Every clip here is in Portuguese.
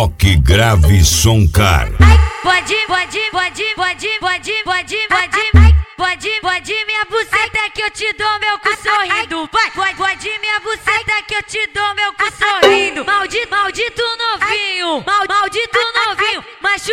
Toque grave Soncar. Pode, minha buceta que eu te dou meu cu sorrindo. Pode minha buceta que eu te dou meu cu sorrindo. Maldito novinho, maldito novinho.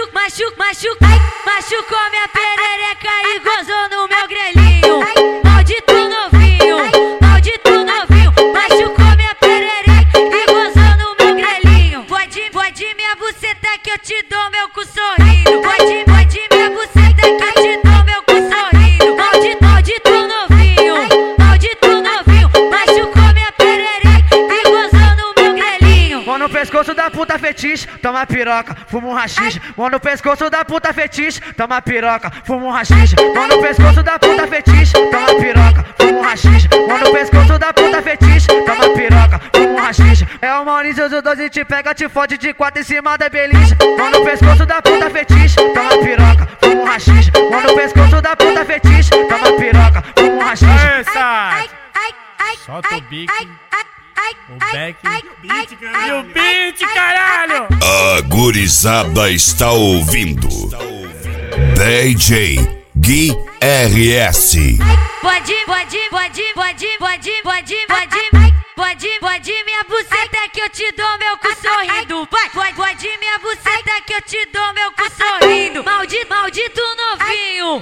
Machucou minha perereca e gozou no meu grelhinho. Maldito novinho, machucou minha perereca e gozou no meu grelhinho. Pode minha buceta que eu te dou meu cu sorrindo. Pode minha buceta que eu te dou meu cu sorrindo. Maldito novinho, machucou minha perereca e gozou no meu grelhinho. Mão no pescoço da puta fetiche, toma piroca, fuma um rachixe. Mão no pescoço da puta fetiche, toma piroca, fuma um rachixe. Mão no pescoço da puta fetiche, toma piroca, fuma um rachixe. Mão no pescoço da puta fetiche, toma piroca, fuma um rachixe. É o Maurício, os dois e te pega, te fode de quatro em cima da beliche. Mão no pescoço da puta fetiche, toma piroca, fuma um rachixe. Mão no pescoço da puta fetiche, toma piroca, fuma um rachixe. Solta o bique, o back e o beat, caralho! A gurizada está ouvindo DJ Gui RS. Pode minha buceta que eu te dou meu cu sorrindo. Pode minha buceta que eu te dou meu cu sorrindo. Maldito novinho,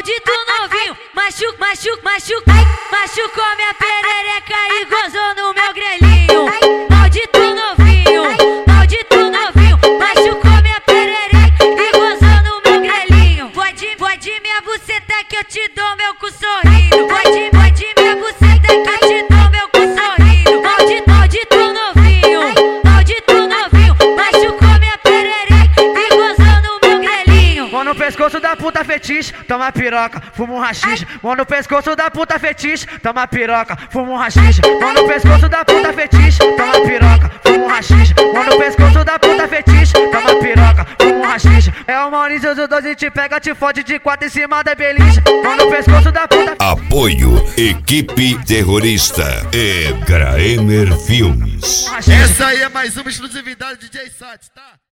machucou minha perereca e gozou no meu grelhinho. Maldito novinho, machucou minha perereca e gozou no meu grelhinho. Pode minha buceta que eu te dou meu cu sorrindo. Pode minha buceta que eu te dou meu cu sorrindo. Maldito novinho, machucou minha perereca e gozou no meu grelhinho. Mão no pescoço da puta fetiche, toma piroca, fuma um rachixe. Mão no pescoço da puta fetiche, toma piroca, fuma um rachixe. Mão no pescoço da puta fetiche, toma piroca, fuma um rachixe. Mão no pescoço da puta fetiche, toma piroca, fuma um rachixe. É o Maurício, os dois e te pega, te fode de quatro em cima da beliche. Mão no pescoço da puta. Apoio Equipe Terrorista e Graemer Filmes. Essa aí é mais uma exclusividade de DJ Sat, tá?